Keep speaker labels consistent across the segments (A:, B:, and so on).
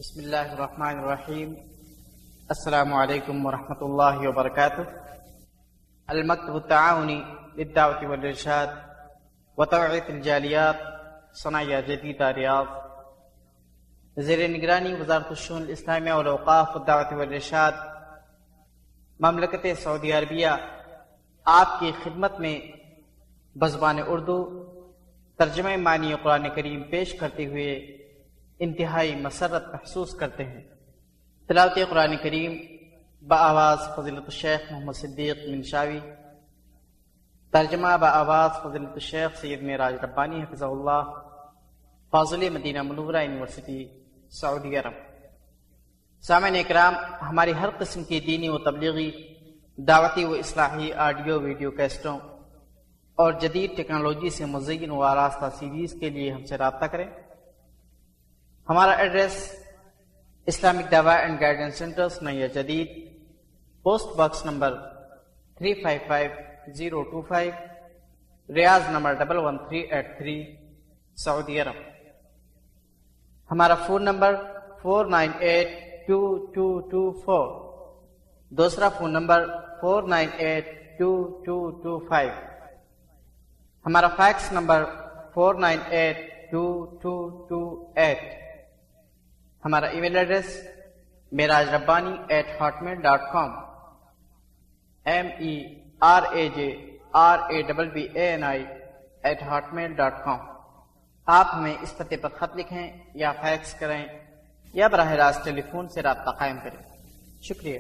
A: بسم اللہ الرحمن الرحیم۔ السلام علیکم ورحمۃ اللہ وبرکاتہ۔ المکتب التعاونی للدعوۃ والارشاد وتوعیۃ الجالیات صنعیہ جدیدہ ریاض، زیر نگرانی وزارت الشؤون الاسلامیہ والاوقاف والدعوۃ والارشاد، مملکت سعودی عربیہ، آپ کی خدمت میں بزبان اردو ترجمہ معنی قرآن کریم پیش کرتے ہوئے انتہائی مسرت محسوس کرتے ہیں۔ تلاوت قرآن کریم بآواز فضیلت الشیخ محمد صدیق منشاوی، ترجمہ بآواز فضیلت الشیخ سید معراج ربانی حفظہ اللہ، فاضل مدینہ منورہ یونیورسٹی سعودی عرب۔ سامعین اکرام، ہماری ہر قسم کی دینی و تبلیغی، دعوتی و اصلاحی آڈیو ویڈیو کیسٹوں اور جدید ٹیکنالوجی سے مزین و آراستہ سیریز کے لیے ہم سے رابطہ کریں۔ ہمارا ایڈریس اسلامک دعویٰ اینڈ گائیڈنس سینٹر سنیا جدید، post box number 355025، Riyadh number 11383، سعودی عرب۔ ہمارا فون نمبر 4982224، دوسرا فون نمبر 4982225، ہمارا فیکس نمبر 4982228، ہمارا ای میل ایڈریس mirajrabbani@hotmail.com، merajrabbani@hotmail.com۔ آپ ہمیں اس پتے پر خط لکھیں یا فیکس کریں یا براہ راست ٹیلی فون سے رابطہ قائم کریں۔ شکریہ۔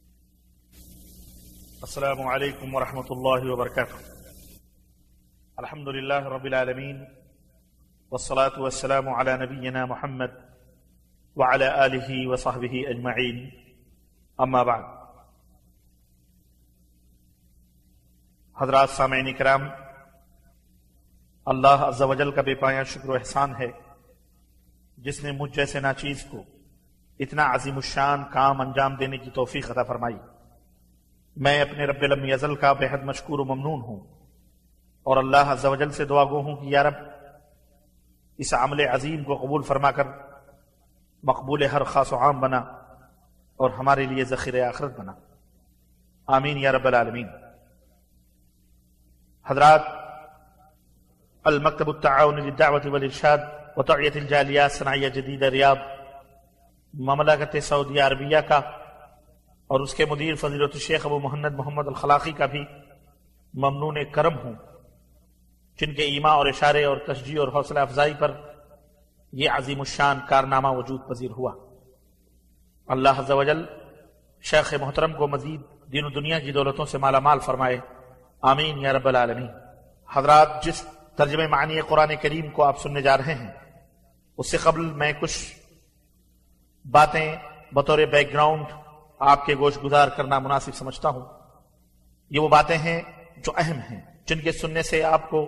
B: السلام علیکم ورحمۃ اللہ وبرکاتہ۔ الحمد للہ رب العالمین، والصلاة والسلام علی نبینا محمد وعلى آلہ وصحبہ اجمعین، اما بعد۔ حضرات سامعین کرام، اللہ عز و جل کا بے پایہ شکر و احسان ہے جس نے مجھ جیسے ناچیز کو اتنا عظیم الشان کام انجام دینے کی توفیق عطا فرمائی۔ میں اپنے رب لم یزل کا بے حد مشکور و ممنون ہوں، اور اللہ عز و جل سے دعا گو ہوں کہ یا رب اس عمل عظیم کو قبول فرما کر مقبول ہر خاص و عام بنا اور ہمارے لیے ذخیرہ آخرت بنا، آمین یا رب العالمین۔ حضرات، المکتب التعاونی للدعوۃ والارشاد وتوعیۃ الجالیات صنعیہ جدیدہ ریاض، مملکت سعودی عربیہ کا اور اس کے مدیر فضیلت الشیخ ابو مہند محمد الخلاقی کا بھی ممنون کرم ہوں، جن کے ایما اور اشارے اور تشجیع اور حوصلہ افزائی پر یہ عظیم الشان کارنامہ وجود پذیر ہوا۔ اللہ عز و جل شیخ محترم کو مزید دین و دنیا کی دولتوں سے مالا مال فرمائے، آمین یا رب العالمین۔ حضرات، جس ترجمہ معنی قرآن کریم کو آپ سننے جا رہے ہیں، اس سے قبل میں کچھ باتیں بطور بیک گراؤنڈ آپ کے گوش گزار کرنا مناسب سمجھتا ہوں۔ یہ وہ باتیں ہیں جو اہم ہیں، جن کے سننے سے آپ کو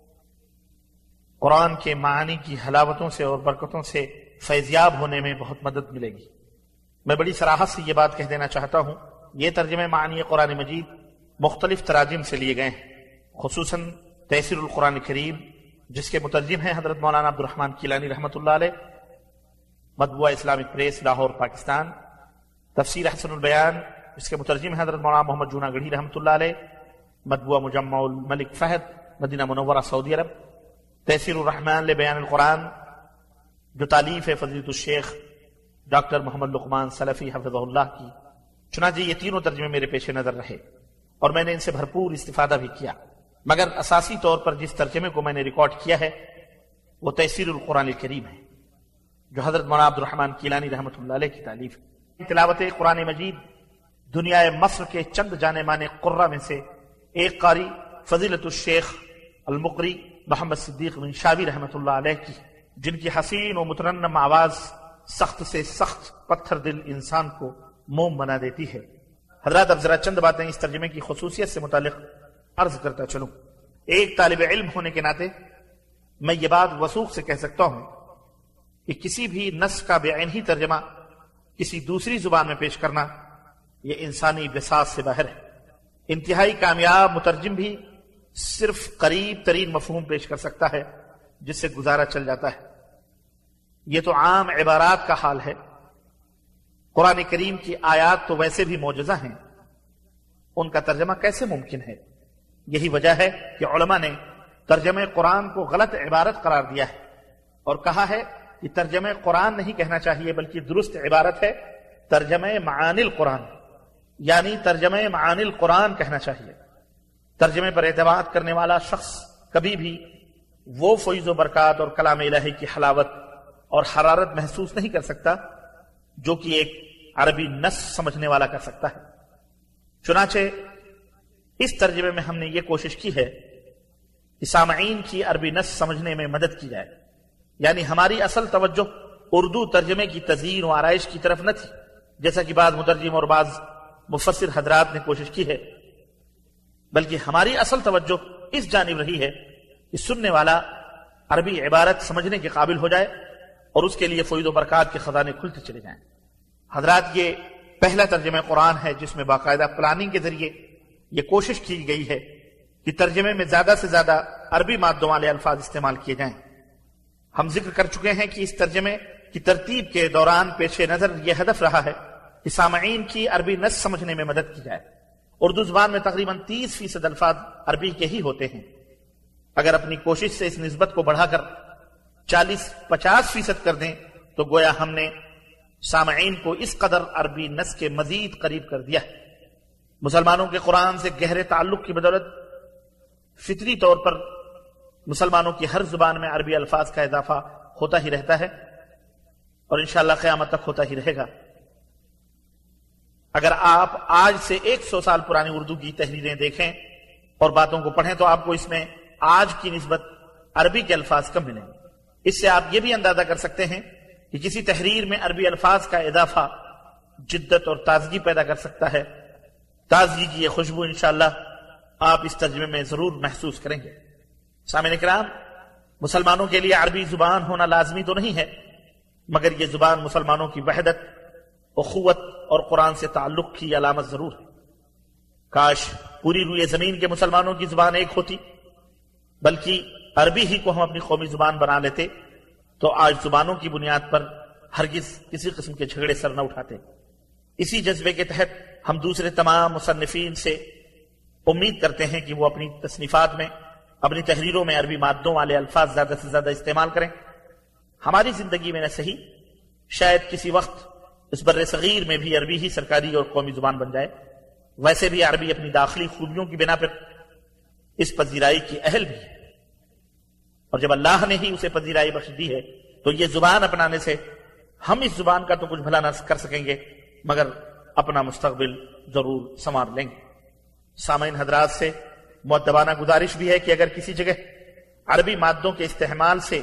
B: قرآن کے معانی کی حلاوتوں سے اور برکتوں سے فیضیاب ہونے میں بہت مدد ملے گی۔ میں بڑی صراحت سے یہ بات کہہ دینا چاہتا ہوں، یہ ترجمہ معنی قرآن مجید مختلف تراجم سے لیے گئے ہیں، خصوصاً تیسیر القرآن کریم جس کے مترجم ہیں حضرت مولانا عبدالرحمن کیلانی رحمۃ اللہ علیہ، مطبوعہ اسلامک پریس لاہور پاکستان، تفسیر حسن البیان جس کے مترجم ہیں حضرت مولانا محمد جونا گڑھی رحمۃ اللہ علیہ، مطبوعہ مجمع الملک فہد مدینہ منورہ سعودی عرب، تیسیر الرحمن لبیان القرآن جو تالیف ہے فضیلت الشیخ ڈاکٹر محمد لقمان سلفی حفظہ اللہ کی۔ چنانچہ یہ تینوں ترجمے میرے پیش نظر رہے اور میں نے ان سے بھرپور استفادہ بھی کیا، مگر اساسی طور پر جس ترجمے کو میں نے ریکارڈ کیا ہے وہ تیسیر القرآن الکریم ہے، جو حضرت مولانا عبدالرحمن کیلانی رحمۃ اللہ علیہ کی تالیف ہے۔ تلاوت قرآن مجید دنیا مصر کے چند جانے مانے قرہ میں سے ایک قاری فضیلت الشیخ المقری محمد صدیق منشاوی رحمۃ اللہ علیہ کی، جن کی حسین و مترنم آواز سخت سے سخت پتھر دل انسان کو موم بنا دیتی ہے۔ حضرات، اب ذرا چند باتیں اس ترجمے کی خصوصیت سے متعلق عرض کرتا چلوں۔ ایک طالب علم ہونے کے ناطے میں یہ بات وثوق سے کہہ سکتا ہوں کہ کسی بھی نص کا بعین ہی ترجمہ کسی دوسری زبان میں پیش کرنا یہ انسانی بساط سے باہر ہے۔ انتہائی کامیاب مترجم بھی صرف قریب ترین مفہوم پیش کر سکتا ہے جس سے گزارا چل جاتا ہے۔ یہ تو عام عبارات کا حال ہے، قرآن کریم کی آیات تو ویسے بھی معجزہ ہیں، ان کا ترجمہ کیسے ممکن ہے؟ یہی وجہ ہے کہ علماء نے ترجمہ قرآن کو غلط عبارت قرار دیا ہے اور کہا ہے کہ ترجمہ قرآن نہیں کہنا چاہیے، بلکہ درست عبارت ہے ترجمہ معانی القرآن، یعنی ترجمہ معانی القرآن کہنا چاہیے۔ ترجمے پر اعتماد کرنے والا شخص کبھی بھی وہ فیض و برکات اور کلام الہی کی حلاوت اور حرارت محسوس نہیں کر سکتا جو کہ ایک عربی نص سمجھنے والا کر سکتا ہے۔ چنانچہ اس ترجمے میں ہم نے یہ کوشش کی ہے کہ سامعین کی عربی نص سمجھنے میں مدد کی جائے، یعنی ہماری اصل توجہ اردو ترجمے کی تزئین و آرائش کی طرف نہ تھی، جیسا کہ بعض مترجم اور بعض مفسر حضرات نے کوشش کی ہے، بلکہ ہماری اصل توجہ اس جانب رہی ہے کہ سننے والا عربی عبارت سمجھنے کے قابل ہو جائے اور اس کے لیے فیض و برکات کے خزانے کھلتے چلے جائیں۔ حضرات، یہ پہلا ترجمہ قرآن ہے جس میں باقاعدہ پلاننگ کے ذریعے یہ کوشش کی گئی ہے کہ ترجمے میں زیادہ سے زیادہ عربی مادوں والے الفاظ استعمال کیے جائیں۔ ہم ذکر کر چکے ہیں کہ اس ترجمے کی ترتیب کے دوران پیش نظر یہ ہدف رہا ہے کہ سامعین کی عربی نص سمجھنے میں مدد کی جائے۔ اردو زبان میں تقریباً 30% الفاظ عربی کے ہی ہوتے ہیں۔ اگر اپنی کوشش سے اس نسبت کو بڑھا کر 40-50% کر دیں تو گویا ہم نے سامعین کو اس قدر عربی نص کے مزید قریب کر دیا ہے۔ مسلمانوں کے قرآن سے گہرے تعلق کی بدولت فطری طور پر مسلمانوں کی ہر زبان میں عربی الفاظ کا اضافہ ہوتا ہی رہتا ہے اور انشاءاللہ قیامت تک ہوتا ہی رہے گا۔ اگر آپ آج سے 100 سال پرانی اردو کی تحریریں دیکھیں اور باتوں کو پڑھیں تو آپ کو اس میں آج کی نسبت عربی کے الفاظ کم ملیں گے۔ اس سے آپ یہ بھی اندازہ کر سکتے ہیں کہ کسی تحریر میں عربی الفاظ کا اضافہ جدت اور تازگی پیدا کر سکتا ہے۔ تازگی کی یہ خوشبو انشاءاللہ آپ اس ترجمے میں ضرور محسوس کریں گے۔ سامعین کرام، مسلمانوں کے لیے عربی زبان ہونا لازمی تو نہیں ہے، مگر یہ زبان مسلمانوں کی وحدت، اخوت اور قرآن سے تعلق کی علامت ضرور ہے۔ کاش پوری روئے زمین کے مسلمانوں کی زبان ایک ہوتی، بلکہ عربی ہی کو ہم اپنی قومی زبان بنا لیتے تو آج زبانوں کی بنیاد پر ہرگز کسی قسم کے جھگڑے سر نہ اٹھاتے۔ اسی جذبے کے تحت ہم دوسرے تمام مصنفین سے امید کرتے ہیں کہ وہ اپنی تصنیفات میں، اپنی تحریروں میں عربی مادوں والے الفاظ زیادہ سے زیادہ استعمال کریں۔ ہماری زندگی میں نہ صحیح، شاید کسی وقت اس بر صغیر میں بھی عربی ہی سرکاری اور قومی زبان بن جائے۔ ویسے بھی عربی اپنی داخلی خوبیوں کی بنا پر اس پذیرائی کی اہل بھی ہے، اور جب اللہ نے ہی اسے پذیرائی بخش دی ہے تو یہ زبان اپنانے سے ہم اس زبان کا تو کچھ بھلا نہ کر سکیں گے مگر اپنا مستقبل ضرور سنوار لیں گے۔ سامعین حضرات سے مؤدبانہ گزارش بھی ہے کہ اگر کسی جگہ عربی مادوں کے استعمال سے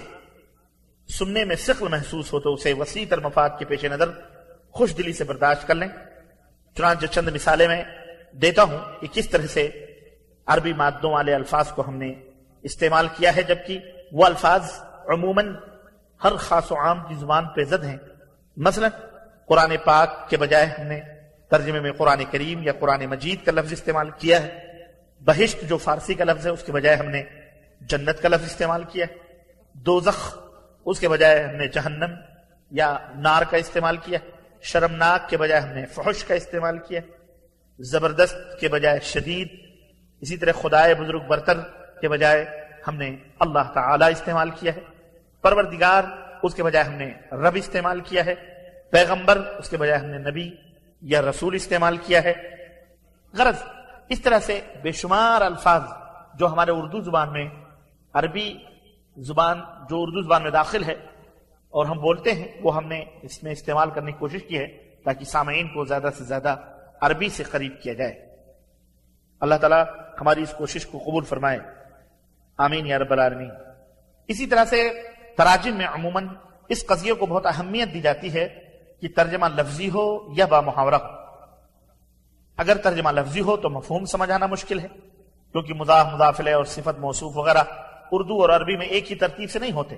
B: سننے میں ثقل محسوس ہو تو اسے وسیع تر مفاد کے پیش نظر خوش دلی سے برداشت کر لیں۔ چنانچہ چند مثالیں میں دیتا ہوں کہ کس طرح سے عربی مادوں والے الفاظ کو ہم نے استعمال کیا ہے، جبکہ وہ الفاظ عموماً ہر خاص و عام کی زبان پہ زد ہیں۔ مثلا قرآن پاک کے بجائے ہم نے ترجمے میں قرآن کریم یا قرآن مجید کا لفظ استعمال کیا ہے۔ بہشت جو فارسی کا لفظ ہے اس کے بجائے ہم نے جنت کا لفظ استعمال کیا ہے۔ دوزخ اس کے بجائے ہم نے جہنم یا نار کا استعمال کیا ہے۔ شرمناک کے بجائے ہم نے فحش کا استعمال کیا ہے۔ زبردست کے بجائے شدید، اسی طرح خدائے بزرگ برتر کے بجائے ہم نے اللہ تعالی استعمال کیا ہے۔ پروردگار اس کے بجائے ہم نے رب استعمال کیا ہے۔ پیغمبر اس کے بجائے ہم نے نبی یا رسول استعمال کیا ہے۔ غرض اس طرح سے بے شمار الفاظ جو ہمارے اردو زبان میں، عربی زبان جو اردو زبان میں داخل ہے اور ہم بولتے ہیں، وہ ہم نے اس میں استعمال کرنے کی کوشش کی ہے تاکہ سامعین کو زیادہ سے زیادہ عربی سے قریب کیا جائے۔ اللہ تعالیٰ ہماری اس کوشش کو قبول فرمائے، آمین یا رب العالمین۔ اسی طرح سے تراجم میں عموماً اس قضیے کو بہت اہمیت دی جاتی ہے کہ ترجمہ لفظی ہو یا با محاورہ ہو۔ اگر ترجمہ لفظی ہو تو مفہوم سمجھ آنا مشکل ہے، کیونکہ مضاف، مضاف الیہ اور صفت موصوف وغیرہ اردو اور عربی میں ایک ہی ترتیب سے نہیں ہوتے۔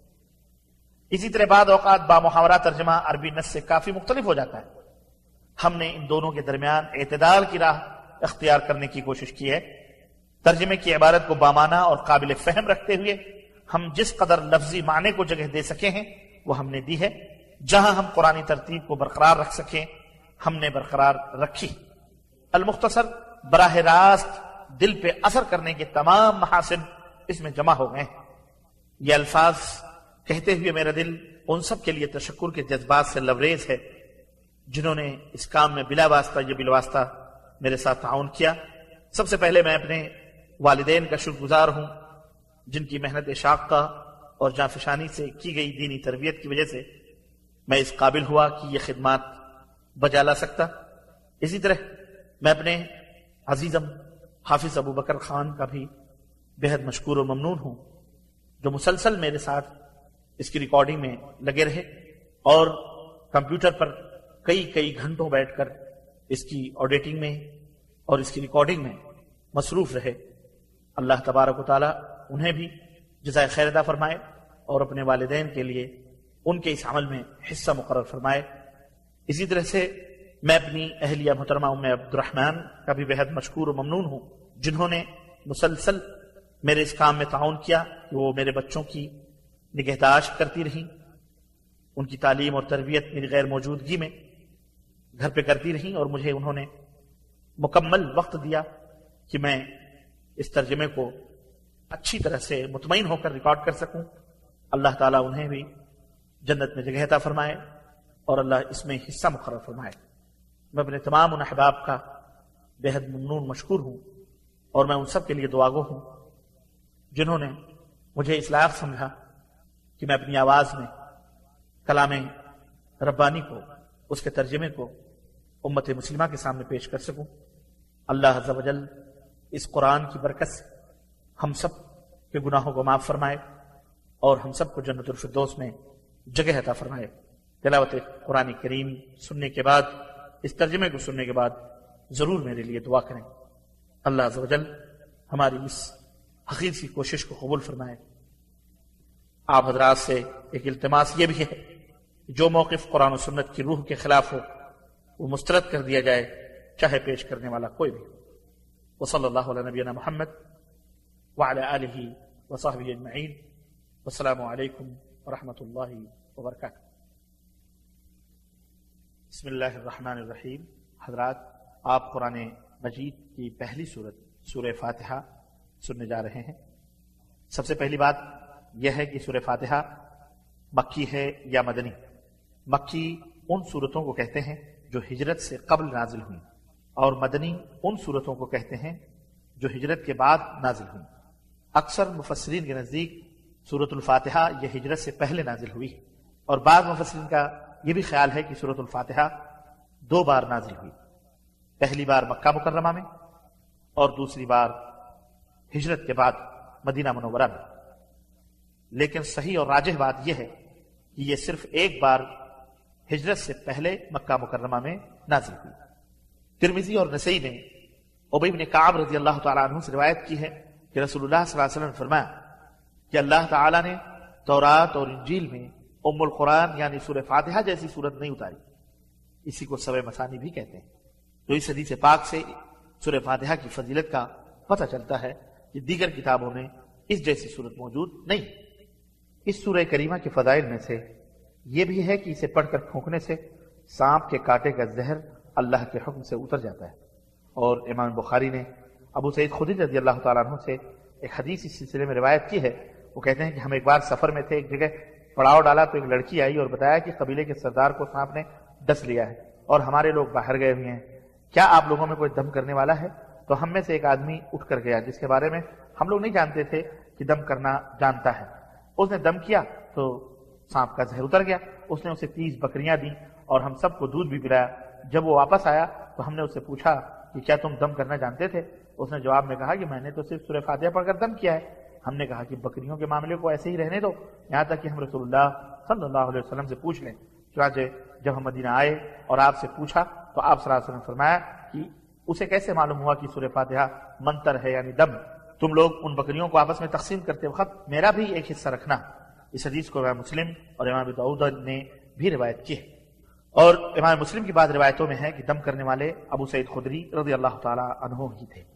B: اسی طرح بعض اوقات با محاورہ ترجمہ عربی نص سے کافی مختلف ہو جاتا ہے۔ ہم نے ان دونوں کے درمیان اعتدال کی راہ اختیار کرنے کی کوشش کی ہے۔ ترجمے کی عبارت کو بامانہ اور قابل فہم رکھتے ہوئے ہم جس قدر لفظی معنی کو جگہ دے سکے ہیں وہ ہم نے دی ہے، جہاں ہم قرآنی ترتیب کو برقرار رکھ سکیں ہم نے برقرار رکھی۔ المختصر براہ راست دل پہ اثر کرنے کے تمام محاسن اس میں جمع ہو گئے ہیں۔ یہ الفاظ کہتے ہوئے میرا دل ان سب کے لیے تشکر کے جذبات سے لبریز ہے جنہوں نے اس کام میں بلا واسطہ یا بالواسطہ میرے ساتھ تعاون کیا۔ سب سے پہلے میں اپنے والدین کا شکر گزار ہوں جن کی محنت شاقہ اور جانفشانی سے کی گئی دینی تربیت کی وجہ سے میں اس قابل ہوا کہ یہ خدمات بجا لا سکتا۔ اسی طرح میں اپنے عزیزم حافظ ابو بکر خان کا بھی بہت مشکور و ممنون ہوں جو مسلسل میرے ساتھ اس کی ریکارڈنگ میں لگے رہے اور کمپیوٹر پر کئی گھنٹوں بیٹھ کر اس کی آڈیٹنگ میں اور اس کی ریکارڈنگ میں مصروف رہے۔ اللہ تبارک و تعالی انہیں بھی جزائے خیر عطا فرمائے اور اپنے والدین کے لیے ان کے اس عمل میں حصہ مقرر فرمائے۔ اسی طرح سے میں اپنی اہلیہ محترمہ ام عبد الرحمن کا بھی بہت مشکور و ممنون ہوں جنہوں نے مسلسل میرے اس کام میں تعاون کیا کہ وہ میرے بچوں کی نگہداشت کرتی رہیں، ان کی تعلیم اور تربیت میری غیر موجودگی میں گھر پہ کرتی رہیں، اور مجھے انہوں نے مکمل وقت دیا کہ میں اس ترجمے کو اچھی طرح سے مطمئن ہو کر ریکارڈ کر سکوں۔ اللہ تعالیٰ انہیں بھی جنت میں جگہ عطا فرمائے اور اللہ اس میں حصہ مقرر فرمائے۔ میں اپنے تمام ان احباب کا بہت ممنون مشکور ہوں اور میں ان سب کے لیے دعاگو ہوں جنہوں نے مجھے اس لائق سمجھا کہ میں اپنی آواز میں کلام ربانی کو، اس کے ترجمے کو امت مسلمہ کے سامنے پیش کر سکوں۔ اللہ عز و جل اس قرآن کی برکت سے ہم سب کے گناہوں کو معاف فرمائے اور ہم سب کو جنت الفردوس میں جگہ عطا فرمائے۔ تلاوت قرآن کریم سننے کے بعد، اس ترجمے کو سننے کے بعد ضرور میرے لیے دعا کریں۔ اللہ عز و جل ہماری اس حقیر سی کوشش کو قبول فرمائے۔ آپ حضرات سے ایک التماس یہ بھی ہے جو موقف قرآن و سنت کی روح کے خلاف ہو وہ مسترد کر دیا جائے، چاہے پیش کرنے والا کوئی بھی۔ وصلی اللہ علی نبینا محمد وعلی آلہ وصحبہ اجمعین، والسلام علیکم ورحمۃ اللہ وبرکاتہ۔ بسم اللہ الرحمن الرحیم۔ حضرات، آپ قرآن مجید کی پہلی سورت سورہ فاتحہ سننے جا رہے ہیں۔ سب سے پہلی بات یہ ہے کہ سورہ فاتحہ مکی ہے یا مدنی۔ مکی ان سورتوں کو کہتے ہیں جو ہجرت سے قبل نازل ہوئیں، اور مدنی ان سورتوں کو کہتے ہیں جو ہجرت کے بعد نازل ہوئیں۔ اکثر مفسرین کے نزدیک سورۃ الفاتحہ یہ ہجرت سے پہلے نازل ہوئی ہے، اور بعض مفسرین کا یہ بھی خیال ہے کہ سورۃ الفاتحہ 2 بار نازل ہوئی، پہلی بار مکہ مکرمہ میں اور دوسری بار ہجرت کے بعد مدینہ منورہ میں۔ لیکن صحیح اور راجح بات یہ ہے کہ یہ صرف ایک بار ہجرت سے پہلے مکہ مکرمہ میں نازل ہوئی۔ ترمذی اور نسائی نے ابی بن کعب رضی اللہ تعالیٰ عنہ سے روایت کی ہے کہ رسول اللہ صلی اللہ علیہ وسلم نے فرمایا کہ اللہ تعالیٰ نے تورات اور انجیل میں ام القرآن یعنی سورہ فاتحہ جیسی سورت نہیں اتاری، اسی کو سبع مثانی بھی کہتے ہیں۔ تو اس حدیث پاک سے سورہ فاتحہ کی فضیلت کا پتہ چلتا ہے کہ دیگر کتابوں میں اس جیسی صورت موجود نہیں۔ اس سورہ کریمہ کے فضائل میں سے یہ بھی ہے کہ اسے پڑھ کر پھونکنے سے سانپ کے کاٹے کا زہر اللہ کے حکم سے اتر جاتا ہے، اور امام بخاری نے ابو سعید خدری رضی اللہ تعالیٰ عنہ سے ایک حدیث اس سلسلے میں روایت کی ہے۔ وہ کہتے ہیں کہ ہم ایک بار سفر میں تھے، ایک جگہ پڑاؤ ڈالا تو ایک لڑکی آئی اور بتایا کہ قبیلے کے سردار کو سانپ نے ڈس لیا ہے اور ہمارے لوگ باہر گئے ہوئے ہیں، کیا آپ لوگوں میں کوئی دم کرنے والا ہے؟ تو ہم میں سے ایک آدمی اٹھ کر گیا جس کے بارے میں ہم لوگ نہیں جانتے تھے کہ دم کرنا جانتا ہے۔ اس نے دم کیا تو سانپ کا زہر اتر گیا۔ اس نے اسے 30 بکریاں دیں اور ہم سب کو دودھ بھی پلایا۔ جب وہ واپس آیا تو ہم نے اس سے پوچھا کہ کیا تم دم کرنا جانتے تھے؟ اس نے جواب میں کہا کہ میں نے تو صرف سورہ فاتحہ پڑھ کر دم کیا ہے۔ ہم نے کہا کہ بکریوں کے معاملے کو ایسے ہی رہنے دو یہاں تک کہ ہم رسول اللہ صلی اللہ علیہ وسلم سے پوچھ لیں۔ چنانچہ جب ہم مدینہ آئے اور آپ سے پوچھا تو آپ صلی اللہ علیہ وسلم نے فرمایا کہ اسے کیسے معلوم ہوا کہ سورہ فاتحہ منتر ہے یعنی دم؟ تم لوگ ان بکریوں کو آپس میں تقسیم کرتے وقت میرا بھی ایک حصہ رکھنا۔ اس حدیث کو امام مسلم اور امام ابو داؤد نے بھی روایت کی ہے، اور امام مسلم کی بعض روایتوں میں ہے کہ دم کرنے والے ابو سعید خدری رضی اللہ تعالی عنہ ہی تھے۔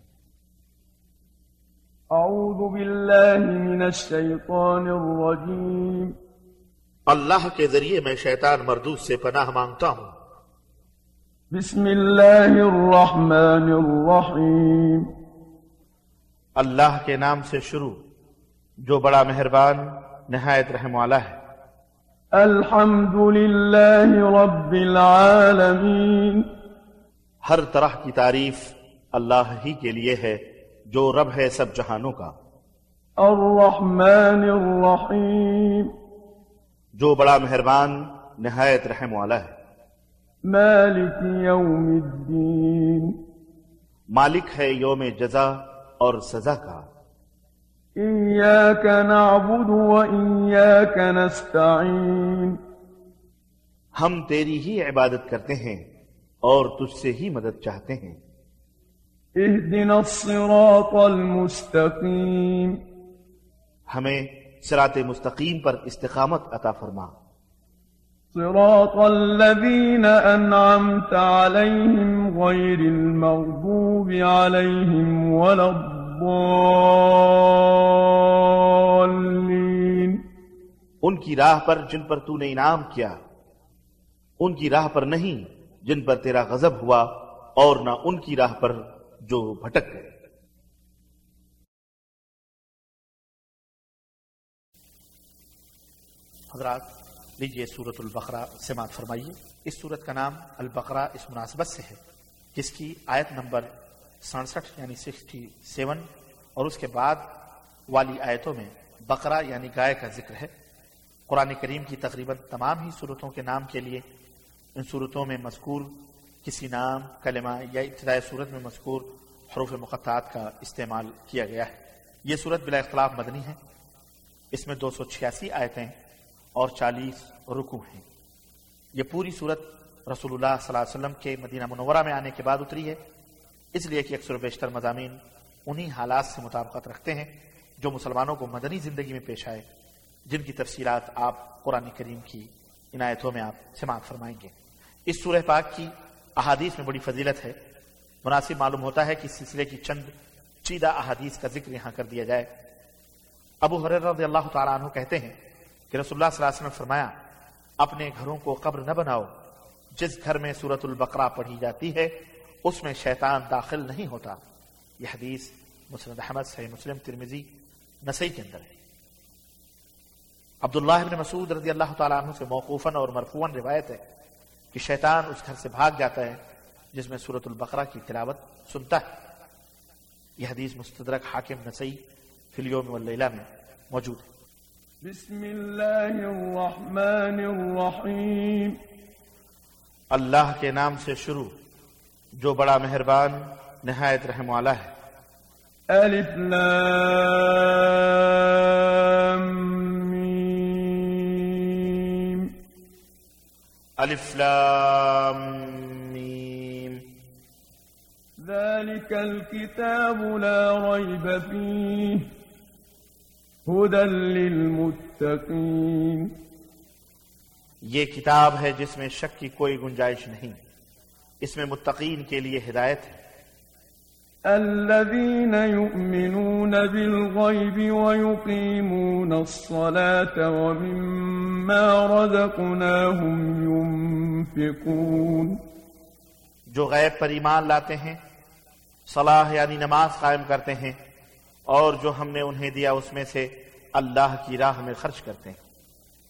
C: اعوذ باللہ من الشیطان الرجیم
B: اللہ کے ذریعے میں شیطان مردود سے پناہ مانگتا ہوں۔
C: بسم اللہ الرحمن الرحیم۔
B: اللہ کے نام سے شروع جو بڑا مہربان نہایت رحم والا ہے۔
C: الحمد للہ رب العالمین۔
B: ہر طرح کی تعریف اللہ ہی کے لیے ہے جو رب ہے سب جہانوں کا۔
C: الرحمن الرحیم۔
B: جو بڑا مہربان نہایت رحم والا ہے۔
C: مالک یوم الدین۔
B: مالک ہے یوم جزا اور سزا کا۔
C: ایاک نعبد و ایاک نستعین۔
B: ہم تیری ہی عبادت کرتے ہیں اور تجھ سے ہی مدد چاہتے ہیں۔
C: اہدنا الصراط المستقیم۔
B: ہمیں صراط مستقیم پر استقامت عطا فرما۔
C: صراط الذین انعمت علیہم غیر المغضوب علیہم ولا الضالین۔
B: ان کی راہ پر جن پر تو نے انعام کیا، ان کی راہ پر نہیں جن پر تیرا غضب ہوا، اور نہ ان کی راہ پر جو بھٹک گئے۔ حضرات لیجئے سورۃ البقرہ سماعت فرمائیے۔ اس سورت کا نام البقرہ اس مناسبت سے ہے جس کی آیت نمبر 67 یعنی 67 اور اس کے بعد والی آیتوں میں بقرہ یعنی گائے کا ذکر ہے۔ قرآن کریم کی تقریباً تمام ہی صورتوں کے نام کے لیے ان صورتوں میں مذکور کسی نام، کلمہ یا ابتدائی صورت میں مذکور حروف مقطعات کا استعمال کیا گیا ہے۔ یہ صورت بلا اختلاف مدنی ہے۔ اس میں 286 آیتیں اور 40 رکوع ہیں۔ یہ پوری صورت رسول اللہ صلی اللہ علیہ وسلم کے مدینہ منورہ میں آنے کے بعد اتری ہے، اس لیے کہ اکثر و بیشتر مضامین انہی حالات سے مطابقت رکھتے ہیں جو مسلمانوں کو مدنی زندگی میں پیش آئے، جن کی تفصیلات آپ قرآن کریم کی ان آیتوں میں آپ سماعت فرمائیں گے۔ اس سورہ پاک کی احادیث میں بڑی فضیلت ہے۔ مناسب معلوم ہوتا ہے کہ اس سلسلے کی چند چیدہ احادیث کا ذکر یہاں کر دیا جائے۔ ابو ہریرہ رضی اللہ تعالیٰ عنہ کہتے ہیں کہ رسول اللہ صلی اللہ علیہ وسلم فرمایا، اپنے گھروں کو قبر نہ بناؤ، جس گھر میں سورۃ البقرہ پڑھی جاتی ہے اس میں شیطان داخل نہیں ہوتا۔ یہ حدیث مسند احمد، صحیح مسلم، ترمذی، نسائی کے اندر ہے۔ عبداللہ بن مسعود رضی اللہ تعالیٰ عنہ سے موقوفاً اور مرفوعاً روایت ہے کہ شیطان اس گھر سے بھاگ جاتا ہے جس میں سورۃ البقرہ کی تلاوت سنتا ہے۔ یہ حدیث مستدرک حاکم، نسائی فی الیوم واللیلہ میں موجود ہے۔
C: بسم اللہ الرحمن الرحیم۔
B: اللہ کے نام سے شروع جو بڑا مہربان نہایت رحم والا ہے۔
C: الف لام میم۔
B: الف لام میم۔
C: ذلك الكتاب لا ريب فيه هدى للمتقين۔
B: یہ کتاب ہے جس میں شک کی کوئی گنجائش نہیں، اس میں متقین کے لیے ہدایت ہے۔
C: الذين يؤمنون بالغيب ويقيمون الصلاة ومما رزقناهم ينفقون۔
B: جو غیب پر ایمان لاتے ہیں، صلاح یعنی نماز قائم کرتے ہیں، اور جو ہم نے انہیں دیا اس میں سے اللہ کی راہ میں خرچ کرتے ہیں۔